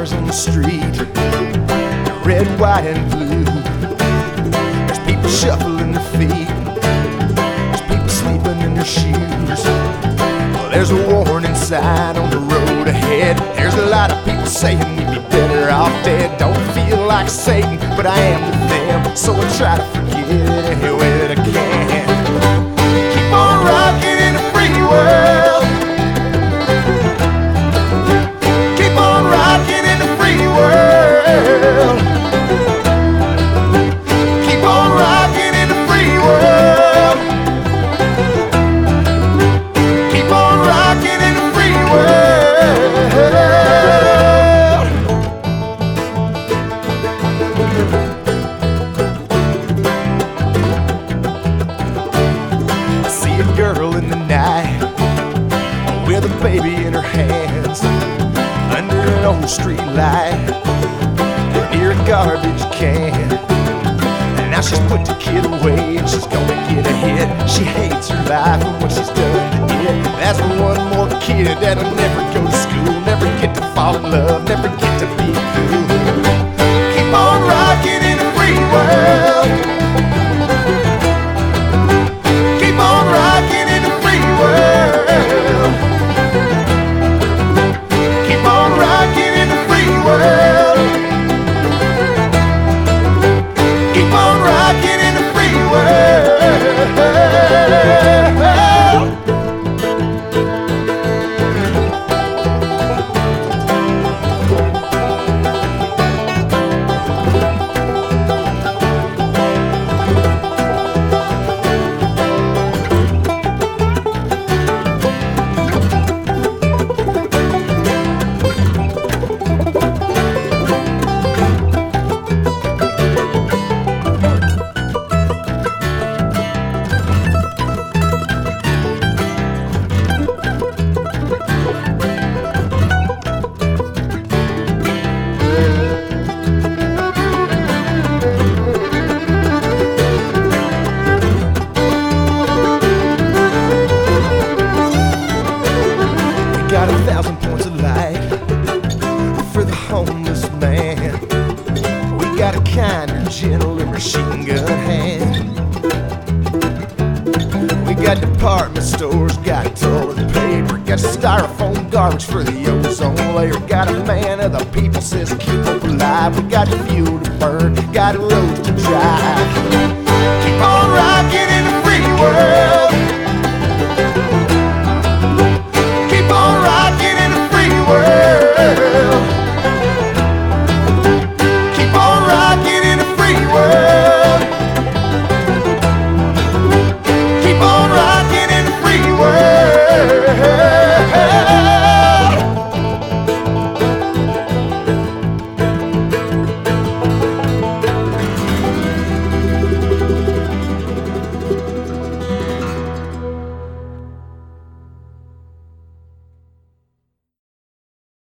cars on the street, red, white, and blue. There's people shuffling their feet, there's people sleeping in their shoes. Well, there's a warning sign on the road ahead. There's a lot of people saying we'd be better off dead. Don't feel like Satan, but I am with them, so I try to forget it any way that I can. Keep on rocking in a free world. Keep on rocking in a free world. Keep on rocking in a free world. Keep on rocking in a free world. I see a girl in the night with a baby in her hands under an old street light near a garbage can. And now she's put the kid away and she's gonna get ahead. She hates her life and what she's done to it. That's one more kid that'll never go to school, never get to fall in love, never get to be cool. Keep on rocking in a free world. Keep on rocking in a free world. Keep on rocking in a free world. Keep on rocking in a free world. Got 1,000 points of light for the homeless man. We got a kinder, gentler machine gun hand. We got department stores, got toilet paper, got styrofoam garbage for the ozone layer. Got a man of the people says keep hope alive. We got fuel to burn, got roads to drive. Keep on rocking in a free world. Keep on rocking in a free world. Keep on rocking in a free world. Keep on rocking in a free world.